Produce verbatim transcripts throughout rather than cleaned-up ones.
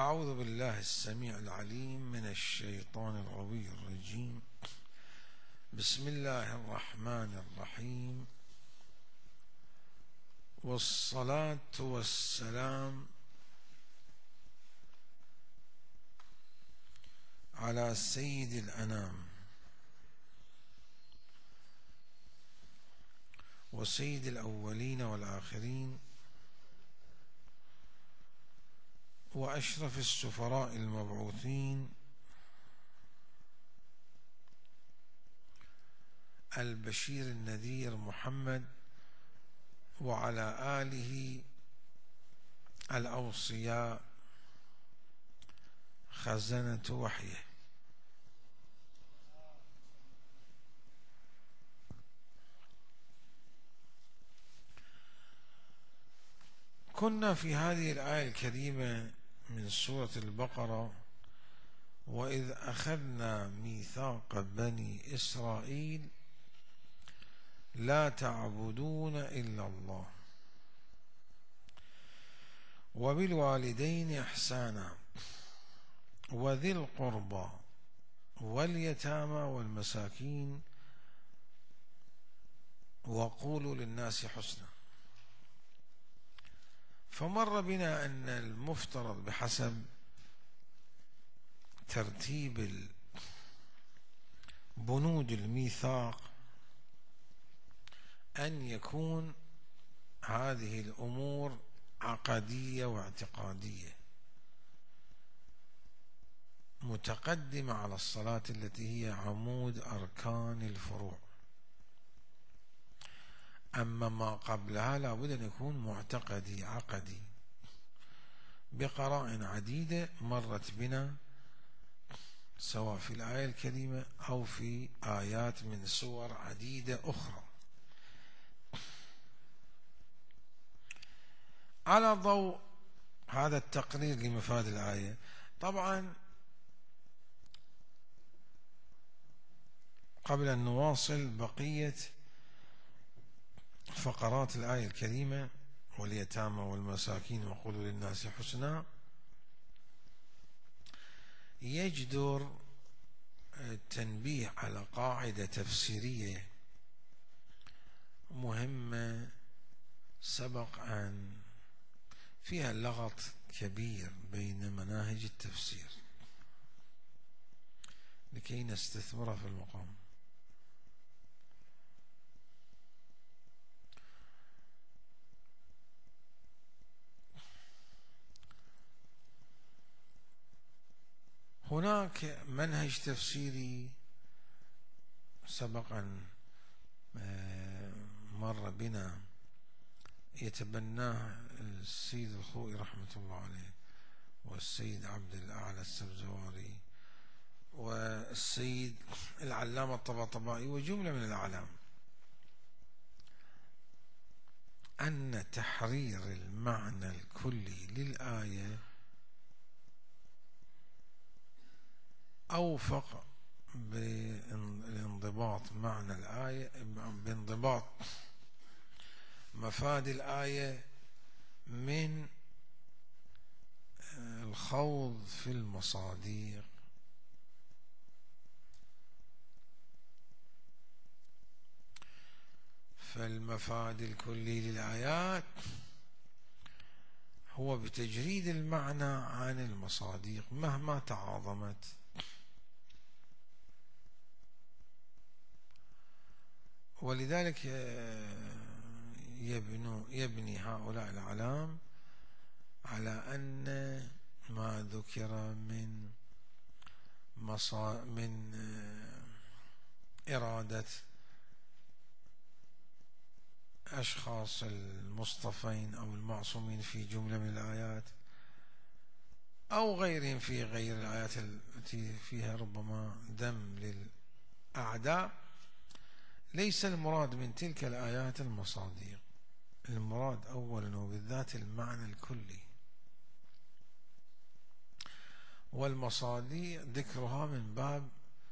أعوذ بالله السميع العليم من الشيطان الغوي الرجيم. بسم الله الرحمن الرحيم، والصلاة والسلام على سيد الأنام وسيد الأولين والآخرين وأشرف السفراء المبعوثين البشير النذير محمد، وعلى آله الأوصياء خزنة وحيه. كنا في هذه الآية الكريمة من سورة البقرة: وإذ أخذنا ميثاق بني إسرائيل لا تعبدون إلا الله وبالوالدين إحسانا وذي القربى واليتامى والمساكين وقولوا للناس حسنا. فمر بنا أن المفترض بحسب ترتيب بنود الميثاق أن يكون هذه الأمور عقدية واعتقادية متقدمة على الصلاة التي هي عمود أركان الفروع، أما ما قبلها لابد أن يكون معتقدي عقدي بقرائن عديدة مرت بنا سواء في الآية الكريمة أو في آيات من سور عديدة أخرى. على ضوء هذا التقرير لمفاد الآية، طبعا قبل أن نواصل بقية فقرات الآية الكريمة واليتامى والمساكين وقولوا للناس حسنا، يجدر التنبيه على قاعدة تفسيرية مهمة سبق أن فيها لغط كبير بين مناهج التفسير لكي نستثمرها في المقام. هناك منهج تفسيري سبقا مر بنا يتبناه السيد الخوئي رحمة الله عليه والسيد عبد الأعلى السبزواري والسيد العلامة الطباطبائي وجملة من الأعلام، أن تحرير المعنى الكلي للآية أوفق بانضباط معنى الآية، بانضباط مفاد الآية من الخوض في المصادق. فالمفاد الكلي للآيات هو بتجريد المعنى عن المصادق مهما تعاظمت. ولذلك يبنو يبني هؤلاء الأعلام على أن ما ذكر من مصا من إرادة أشخاص المصطفين أو المعصومين في جملة من الآيات أو غيرهم في غير الآيات التي فيها ربما ذم للأعداء، ليس المراد من تلك الآيات المصادق، المراد أولا وبالذات المعنى الكلي، والمصادق ذكرها من باب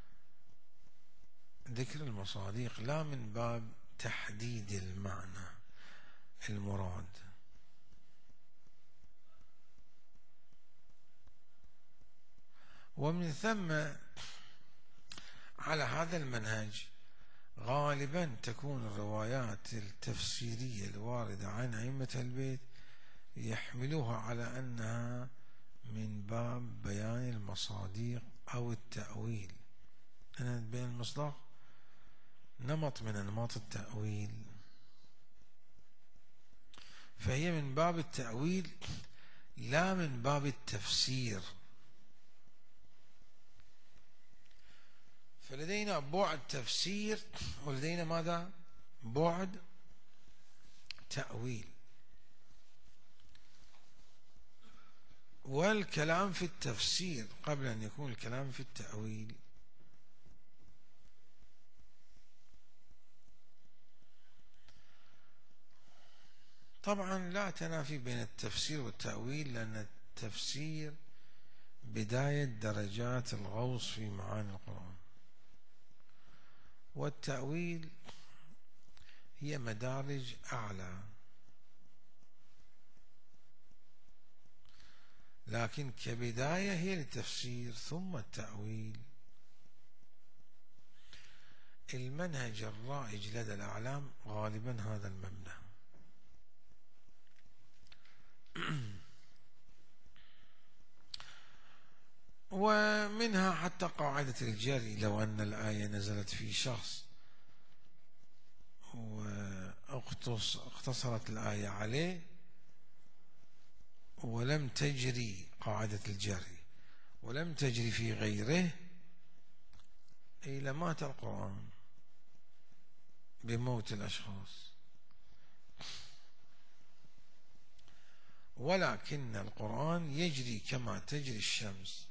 ذكر المصادق لا من باب تحديد المعنى المراد. ومن ثم على هذا المنهج غالبا تكون الروايات التفسيرية الواردة عن أئمة البيت يحملوها على أنها من باب بيان المصادق أو التأويل. أنا بين المصداق نمط من أنماط التأويل، فهي من باب التأويل لا من باب التفسير. فلدينا بعد تفسير ولدينا ماذا؟ بعد تأويل. والكلام في التفسير قبل أن يكون الكلام في التأويل طبعا لا تنافي بين التفسير والتأويل، لأن التفسير بداية درجات الغوص في معاني القرآن، والتأويل هي مدارج أعلى. لكن كبداية هي التفسير ثم التأويل. المنهج الرائج لدى الأعلام غالبا هذا المبنى. ومنها حتى قاعدة الجري، لو أن الآية نزلت في شخص واقتصرت الآية عليه ولم تجري قاعدة الجري ولم تجري في غيره، أي لمات القرآن بموت الأشخاص. ولكن القرآن يجري كما تجري الشمس.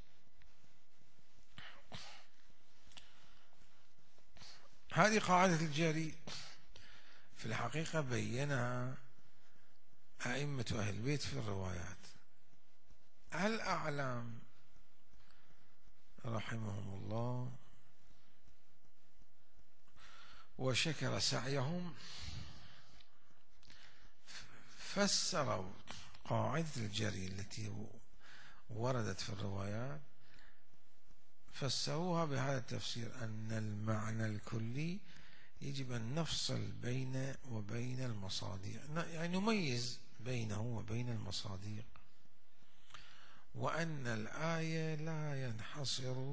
هذه قاعدة الجري في الحقيقة بينها أئمة أهل البيت في الروايات. الأعلام رحمهم الله وشكر سعيهم فسروا قاعدة الجري التي وردت في الروايات، فسروها بهذا التفسير أن المعنى الكلي يجب أن نفصل بين وبين المصادق، يعني نميز بينه وبين المصادق، وأن الآية لا ينحصر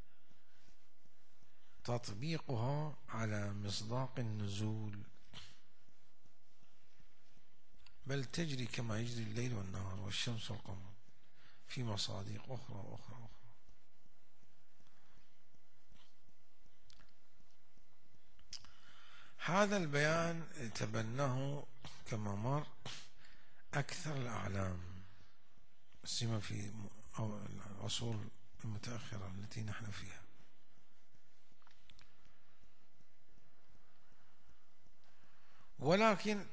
تطبيقها على مصداق النزول، بل تجري كما يجري الليل والنهار والشمس والقمر في مصادق أخرى وأخرى أخرى. هذا البيان تبناه كما مر أكثر الأعلام، سيما في العصور المتأخرة التي نحن فيها. ولكن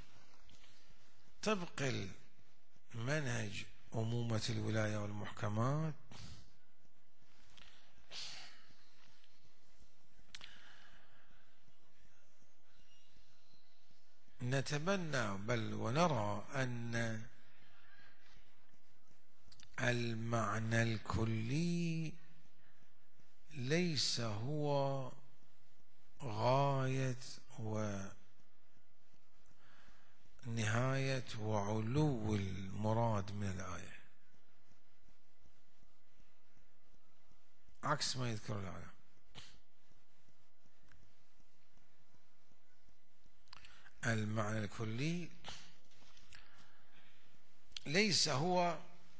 طبق المنهج أمومة الولاية والمحكمات نتبنى بل ونرى أن المعنى الكلي ليس هو غاية ونهاية وعلو المراد من الآية، عكس ما يذكر العلماء. المعنى الكلي ليس هو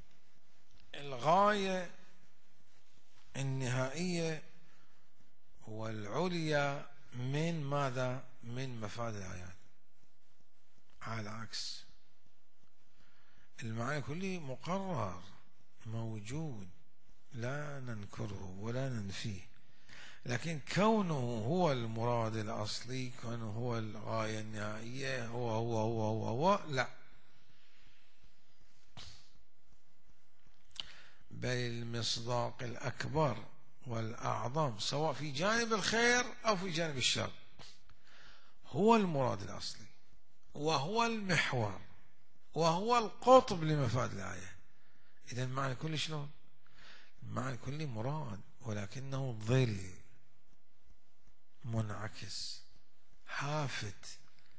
الغاية النهائية والعليا من ماذا؟ من مفاد الآيات. على العكس، المعنى الكلي مقرر موجود لا ننكره ولا ننفيه، لكن كونه هو المراد الأصلي، كونه هو الغاية النهائية، هو هو هو هو, هو لا، بل المصداق الأكبر والأعظم سواء في جانب الخير أو في جانب الشر هو المراد الأصلي، وهو المحور، وهو القطب لمفاد الآية. إذن معنى كل شلون؟ المعنى الكلي مراد، ولكنه ظل منعكس حافت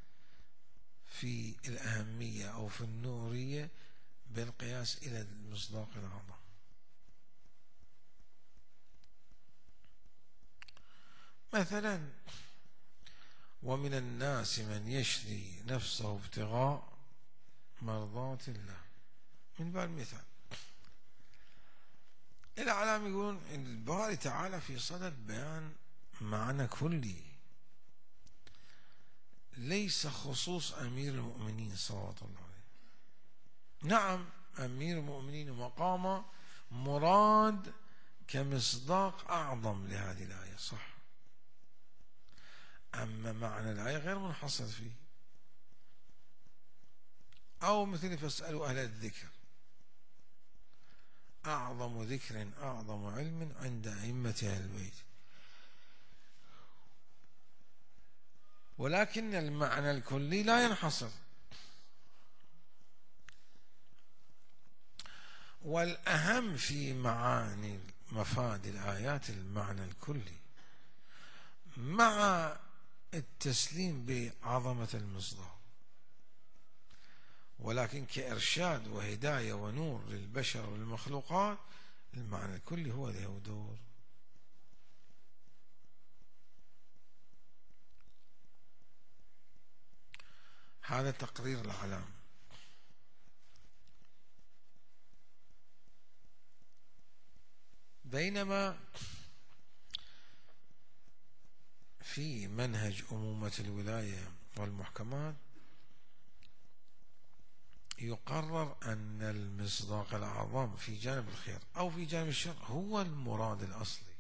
في الأهمية أو في النورية بالقياس إلى المصداق الأعظم. مثلا ومن الناس من يشري نفسه ابتغاء مرضات الله، من باب المثال. الأعلام يقولون الباري تعالى في صدد بيان معنى كلي ليس خصوص أمير المؤمنين صلوات الله عليه. نعم أمير المؤمنين مقامه مراد كمصداق أعظم لهذه الآية، صح، أما معنى الآية غير منحصر فيه. أو مثل فاسألوا أهل الذكر، أعظم ذكر أعظم علم عند أئمة أهل البيت، ولكن المعنى الكلي لا ينحصر. والأهم في معاني مفاد الآيات المعنى الكلي مع التسليم بعظمة المصداق، ولكن كإرشاد وهداية ونور للبشر والمخلوقات المعنى الكلي هو له دور. هذا تقرير الأعلام. بينما في منهج أمومة الولاية والمحكمات يقرر أن المصداق الأعظم في جانب الخير أو في جانب الشر هو المراد الأصلي،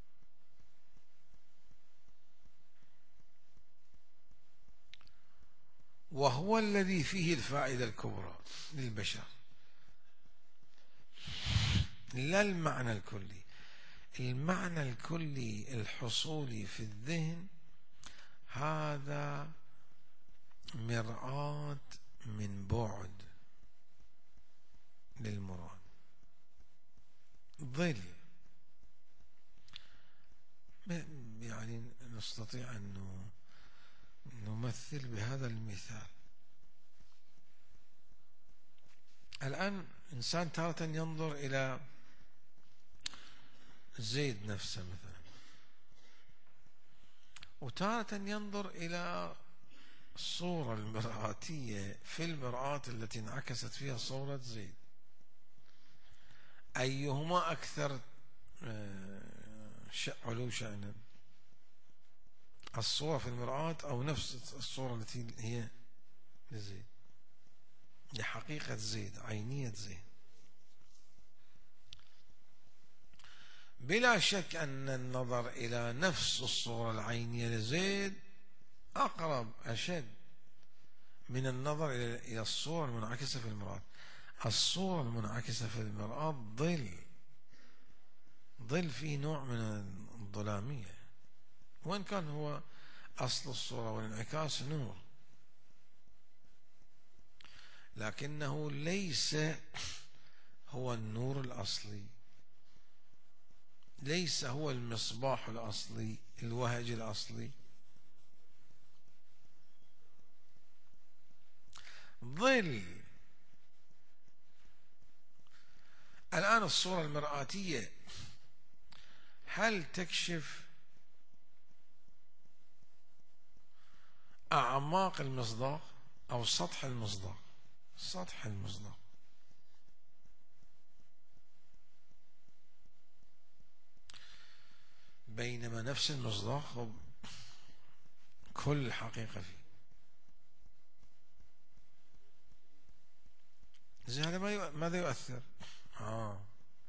وهو الذي فيه الفائدة الكبرى للبشر، لا المعنى الكلي. المعنى الكلي الحصولي في الذهن هذا مرآة من بعد للمراد، ظل. يعني نستطيع أن نمثل بهذا المثال. الآن إنسان تارة ينظر إلى زيد نفسه مثلا، وتارة ينظر إلى الصورة المرآتية في المرآة التي انعكست فيها صورة زيد، أيهما أكثر علو شأنا، الصورة في المرآة أو نفس الصورة التي هي لزيد، لحقيقة زيد، عينية زيد؟ بلا شك أن النظر إلى نفس الصورة العينية لزيد أقرب أشد من النظر إلى الصورة المنعكسة في المرآة. الصورة المنعكسة في المرآة ظل، ظل فيه نوع من الظلامية، وإن كان هو أصل الصورة والانعكاس نور، لكنه ليس هو النور الأصلي، ليس هو المصباح الأصلي، الوهج الأصلي. ظل. الآن الصورة المرآتية هل تكشف أعماق المصداق أو سطح المصداق؟ سطح المصداق. بينما نفس المصداق كل حقيقة فيه. زي هذا ماذا يؤثر؟ آه.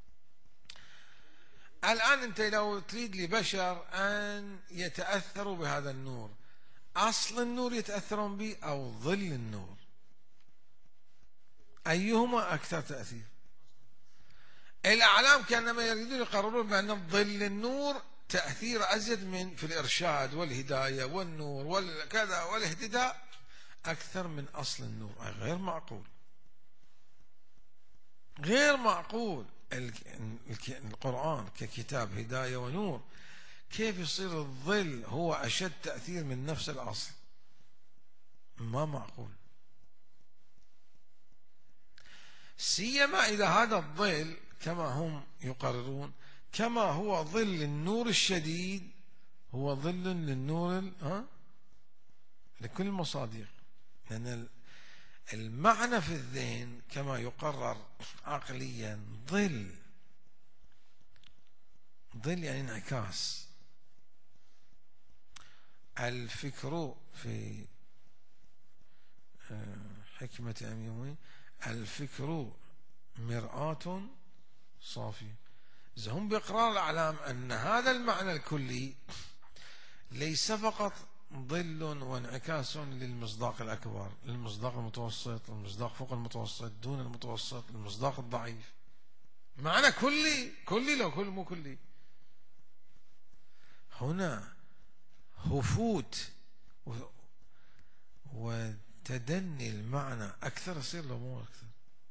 الآن أنت لو تريد لبشر أن يتأثروا بهذا النور، أصل النور يتأثرون به أو ظل النور؟ أيهما أكثر تأثير؟ الأعلام كأنما يريدون يقررون بأن ظل النور تأثير أزيد من في الإرشاد والهداية والنور والكذا والاهتداء أكثر من أصل النور. غير معقول، غير معقول. القرآن ككتاب هداية ونور، كيف يصير الظل هو أشد تأثير من نفس الأصل؟ ما معقول. سيما إذا هذا الظل كما هم يقررون كما هو ظل النور الشديد هو ظل للنور ها لكل المصادق، لأن المعنى في الذهن كما يقرر عقليا ظل، ظل يعني انعكاس. الفكر في حكمة أميمي الفكر مرآة صافية. إذا هم بإقرار الأعلام أن هذا المعنى الكلي ليس فقط ظل وانعكاس للمصداق الأكبر، للمصداق المتوسط، المصداق فوق المتوسط، دون المتوسط، المصداق الضعيف، معنى كلي، كلي لو كل مو كلي. هنا هفوت وتدني المعنى أكثر يصير لو مو أكثر.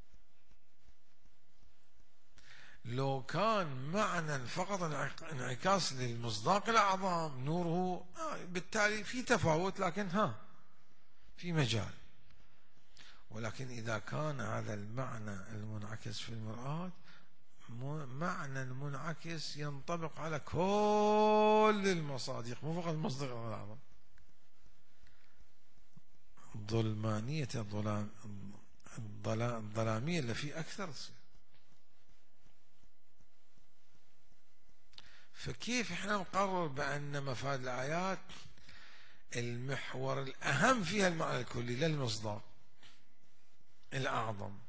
لو كان معنى فقط انعكاس للمصداق الأعظم نوره آه بالتالي في تفاوت، لكن ها في مجال. ولكن إذا كان هذا المعنى المنعكس في المرآة معنى منعكس ينطبق على كل المصادق مو فقط المصداق الأعظم. ظلمانية الظلام الظلامية اللي فيه أكثر تصير. فكيف احنا نقرر بأن مفاد الآيات المحور الأهم فيها المعنى الكلي لا المصداق الأعظم؟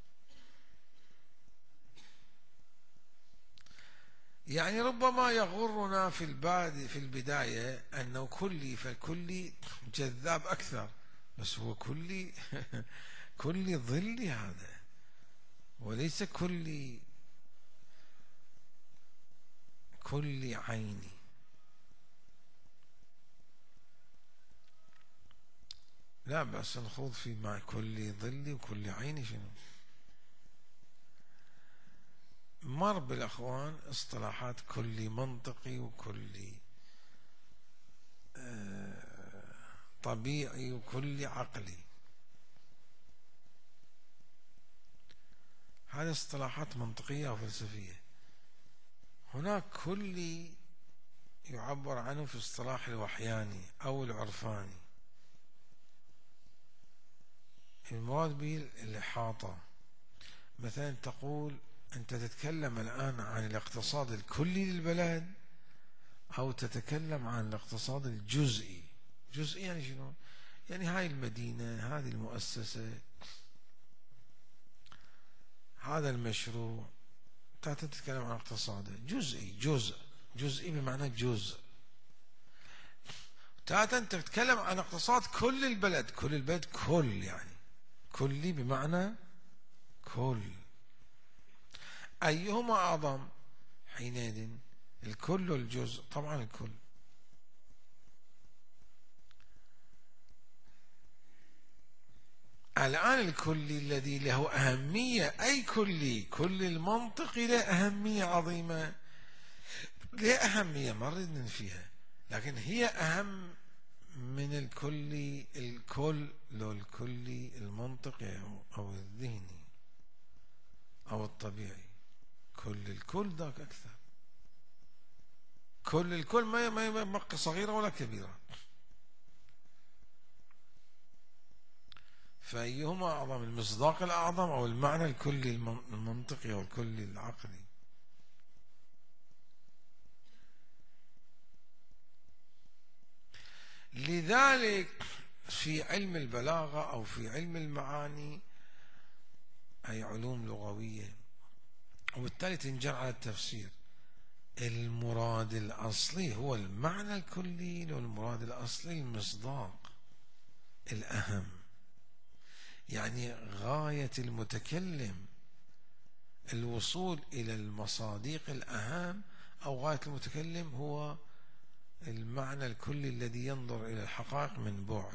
يعني ربما يغرنا في البادي في البداية أنه كلي، فالكلي جذاب أكثر، بس هو كلي كلي ظلي هذا وليس كلي كل عيني. لا بأس نخوض في مع كل ظلي وكل عيني. شنو مر بالأخوان اصطلاحات كل منطقي وكل آه طبيعي وكل عقلي، هذه اصطلاحات منطقية وفلسفية. هناك كلي يعبر عنه في اصطلاح الوحياني أو العرفاني، المراد به الإحاطة. مثلا تقول أنت تتكلم الآن عن الاقتصاد الكلي للبلد أو تتكلم عن الاقتصاد الجزئي. جزئي يعني شنو؟ يعني هاي المدينة، هذه المؤسسة، هذا المشروع، تتكلم عن اقتصاد جزئي. جزء جزئي بمعنى جزء. تاتا انت تتكلم عن اقتصاد كل البلد، كل البلد كل يعني كلي بمعنى كل. أيهما أعظم حينئذ، الكل والجزء؟ طبعا الكل. الآن الكلي الذي له أهمية، أي كلي، كل المنطقي له أهمية عظيمة، له أهمية ما نريد ننفيها، لكن هي أهم من الكلي الكل. لو الكلي المنطقي أو الذهني أو الطبيعي، كل الكل ذاك أكثر. كل الكل ما ما صغيرة ولا كبيرة. فأيهما أعظم، المصداق الأعظم أو المعنى الكلي المنطقي أو الكلي العقلي؟ لذلك في علم البلاغة أو في علم المعاني أي علوم لغوية، وبالتالي تنجر على التفسير، المراد الأصلي هو المعنى الكلي والمراد الأصلي المصداق الأهم. يعني غاية المتكلم الوصول إلى المصادق الأهم، أو غاية المتكلم هو المعنى الكلي الذي ينظر إلى الحقائق من بعد.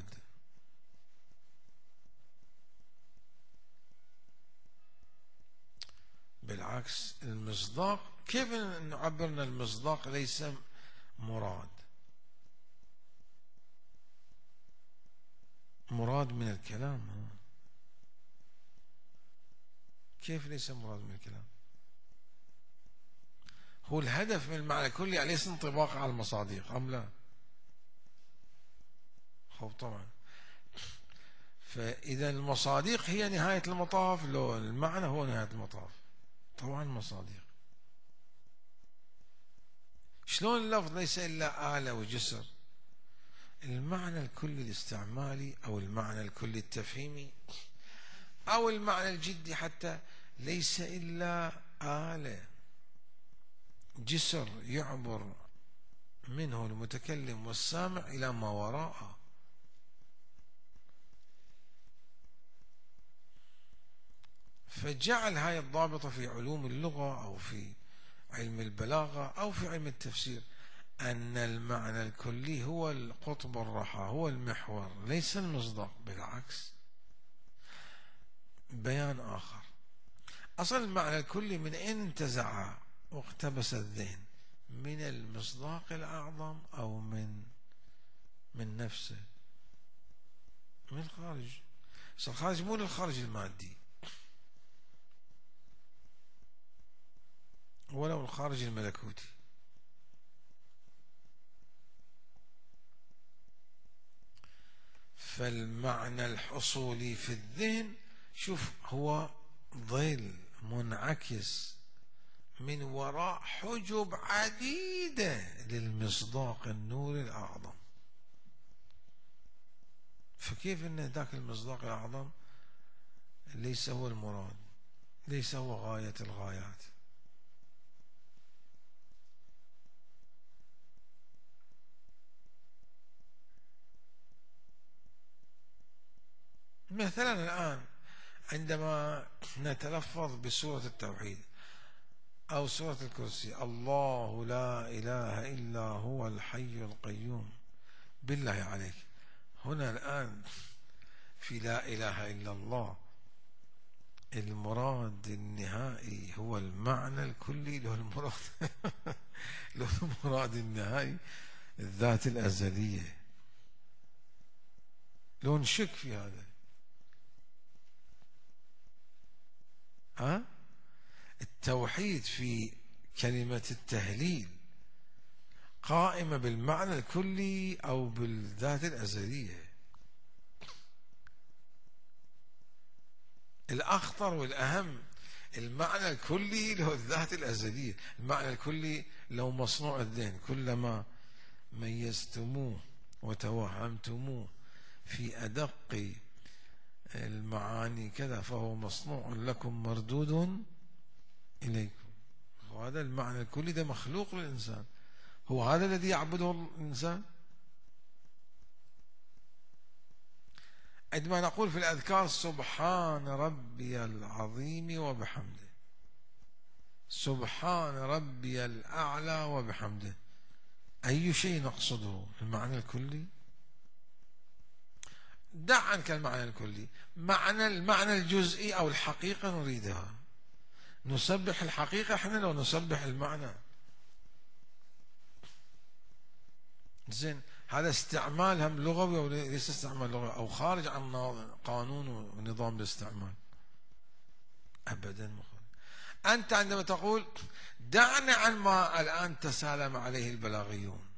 بالعكس المصداق، كيف نعبرنا المصداق ليس مراد؟ مراد من الكلام. كيف ليس مراد من الكلام؟ هو الهدف من المعنى الكلي أليس انطباق على المصادق أم لا؟ خب طبعا. فإذا المصادق هي نهاية المطاف، لو المعنى هو نهاية المطاف طبعا مصادق. شلون اللفظ ليس إلا آلة وجسر؟ المعنى الكلي الاستعمالي أو المعنى الكلي التفهيمي أو المعنى الجدي حتى ليس إلا آلة، جسر يعبر منه المتكلم والسامع إلى ما وراءه. فجعل هاي الضابطة في علوم اللغة أو في علم البلاغة أو في علم التفسير أن المعنى الكلي هو القطب الرحى، هو المحور ليس المصداق. بالعكس، بيان آخر. أصل المعنى الكلي من أين انتزع واقتبس الذهن؟ من المصداق الأعظم أو من من نفسه؟ من الخارج. الخارج مو للخارج المادي ولو الخارج الملكوتي. فالمعنى الحصولي في الذهن شوف هو ظل منعكس من وراء حجب عديدة للمصداق النور الأعظم. فكيف أن ذاك المصداق الأعظم ليس هو المراد، ليس هو غاية الغايات؟ مثلا الآن عندما نتلفظ بسورة التوحيد أو سورة الكرسي، الله لا إله إلا هو الحي القيوم، بالله عليك هنا الآن في لا إله إلا الله المراد النهائي هو المعنى الكلي، له المراد له المراد النهائي الذات الأزلية. لو نشك في هذا، ها التوحيد في كلمة التهليل قائمة بالمعنى الكلي أو بالذات الأزلية؟ الأخطر والأهم المعنى الكلي له الذات الأزلية. المعنى الكلي لو مصنوع الذهن، كلما ميزتموه وتوهمتموه في أدق المعاني كذا فهو مصنوع لكم مردود إليكم. وهذا المعنى الكلي ده مخلوق للإنسان، هو هذا الذي يعبده الإنسان. عندما نقول في الأذكار سبحان ربي العظيم وبحمده، سبحان ربي الأعلى وبحمده، أي شيء نقصده؟ المعنى الكلي؟ دع عنك المعنى الكلي، معنى المعنى الجزئي أو الحقيقة نريدها. نسبح الحقيقة احنا لو نسبح المعنى. زين، هذا استعمال هم لغوي او ليس استعمال لغوي او خارج عن قانون ونظام الاستعمال؟ ابدا مخالف. انت عندما تقول دعنا عن ما الان تسالم عليه البلاغيون،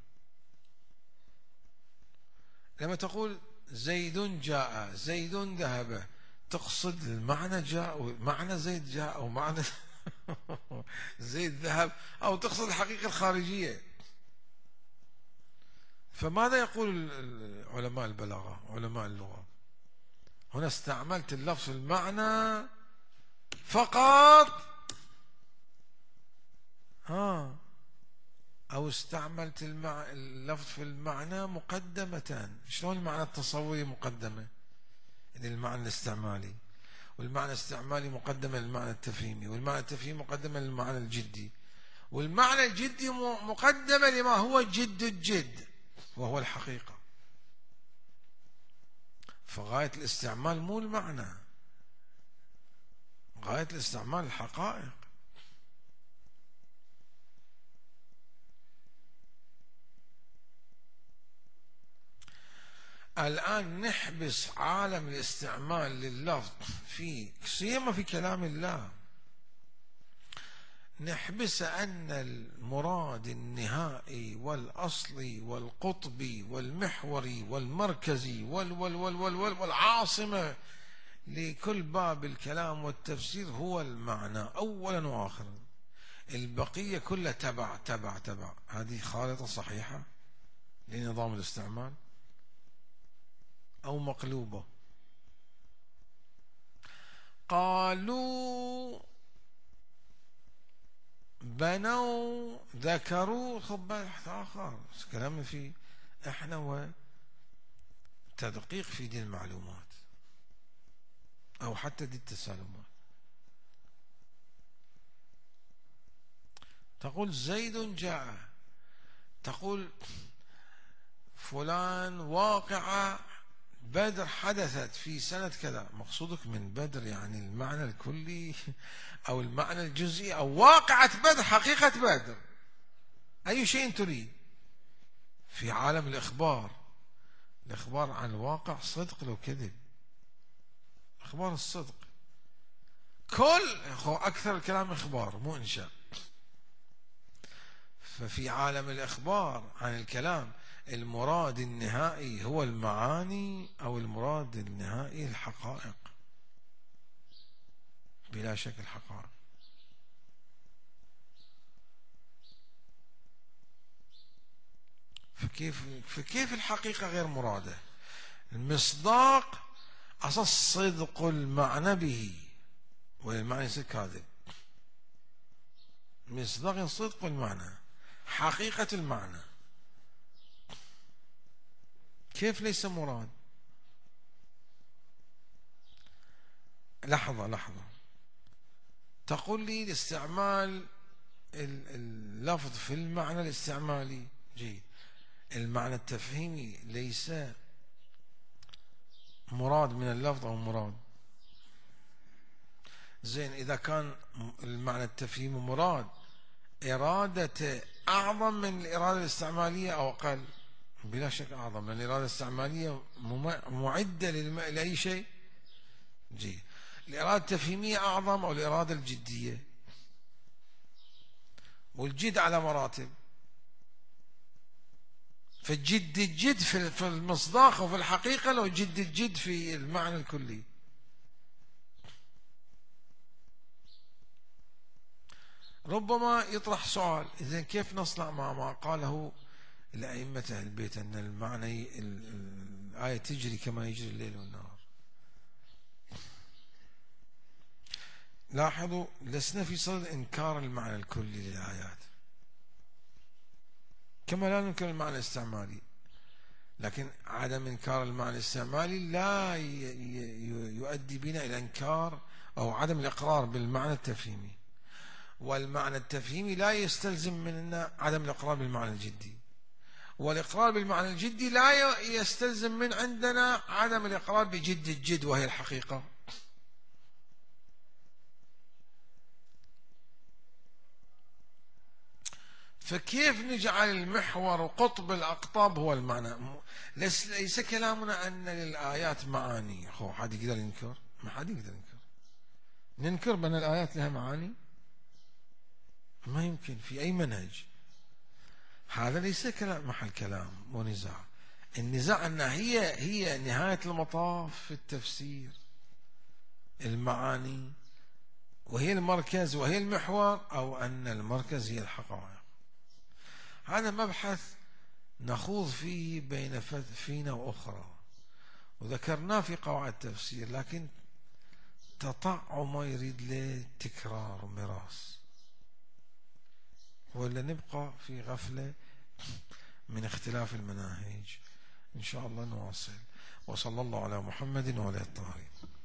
لما تقول زيد جاء زيد ذهب، تقصد المعنى جاء معنى زيد جاء او معنى زيد ذهب، او تقصد الحقيقة الخارجية؟ فماذا يقول علماء البلاغة علماء اللغة؟ هنا استعملت اللفظ المعنى فقط، ها، أو استعملت المع... اللفظ في المعنى مقدمة. شلون المعنى التصوري مقدمة للمعنى الاستعمالي، والمعنى الاستعمالي مقدمة للمعنى التفهيمي، والمعنى التفهيمي مقدمة للمعنى الجدي، والمعنى الجدي مقدمة لما هو جد الجد وهو الحقيقة. فغاية الاستعمال مو المعنى، غاية الاستعمال الحقائق. الآن نحبس عالم الاستعمال لللفظ في سيما في كلام الله، نحبس أن المراد النهائي والأصلي والقطبي والمحوري والمركزي وال وال وال وال وال والعاصمة لكل باب الكلام والتفسير هو المعنى أولا وآخرا، البقية كلها تبع تبع تبع. هذه خارطة صحيحة لنظام الاستعمال أو مقلوبة؟ قالوا بنوا ذكروا، خب بحث آخر كلام فيه احنا وتدقيق في دي المعلومات أو حتى دي التسالمات. تقول زيد جاء، تقول فلان واقعة بدر حدثت في سنة كذا، مقصودك من بدر يعني المعنى الكلي أو المعنى الجزئي أو واقعة بدر حقيقة بدر؟ أي شيء تريد في عالم الإخبار؟ الإخبار عن الواقع صدق لو كذب، إخبار الصدق، كل أكثر الكلام إخبار مو إنشاء. ففي عالم الإخبار عن الكلام المراد النهائي هو المعاني أو المراد النهائي الحقائق؟ بلا شك الحقائق. فكيف فكيف الحقيقة غير مرادة؟ المصداق أساس صدق المعنى به، والمعنى يصير كاذب. مصداق صدق المعنى، حقيقة المعنى، كيف ليس مراد؟ لحظة لحظة، تقول لي الاستعمال اللفظ في المعنى الاستعمالي جيد، المعنى التفهيمي ليس مراد من اللفظ أو مراد؟ زين، إذا كان المعنى التفهيمي مراد، إرادة أعظم من الإرادة الاستعمالية أو أقل؟ بلا شك أعظم، لأن الإرادة الاستعمالية معدة لأي شيء. جيد، الإرادة التفهيمية أعظم أو الإرادة الجدية؟ والجد على مراتب، فالجد الجد في المصداق وفي الحقيقة، لو جد الجد في المعنى الكلي. ربما يطرح سؤال، إذن كيف نصنع مع ما قاله الأئمة أهل البيت أن المعنى الآية تجري كما يجري الليل والنهار؟ لاحظوا، لسنا في صدد إنكار المعنى الكلي للآيات، كما لا ننكر المعنى الاستعمالي، لكن عدم إنكار المعنى الاستعمالي لا يؤدي بنا إلى إنكار أو عدم الإقرار بالمعنى التفهيمي، والمعنى التفهيمي لا يستلزم مننا عدم الإقرار بالمعنى الجدي، والإقرار بالمعنى الجدي لا يستلزم من عندنا عدم الإقرار بجد الجد وهي الحقيقة. فكيف نجعل المحور وقطب الأقطاب هو المعنى؟ ليس كلامنا أن للآيات معاني. أخو حد يقدر ينكر؟ ما حد يقدر ينكر. ننكر بأن الآيات لها معاني؟ ما يمكن في أي منهج. هذا ليس كلام محل كلام ونزاع. النزاع أن هي هي نهاية المطاف في التفسير المعاني وهي المركز وهي المحور، أو أن المركز هي الحقائق. هذا مبحث نخوض فيه بين فينا وأخرى، وذكرناه في قواعد التفسير، لكن تطعم يريد له تكرار ومراس، ولا نبقى في غفلة من اختلاف المناهج. إن شاء الله نواصل. وصلى الله على محمد وعلى الطاهرين.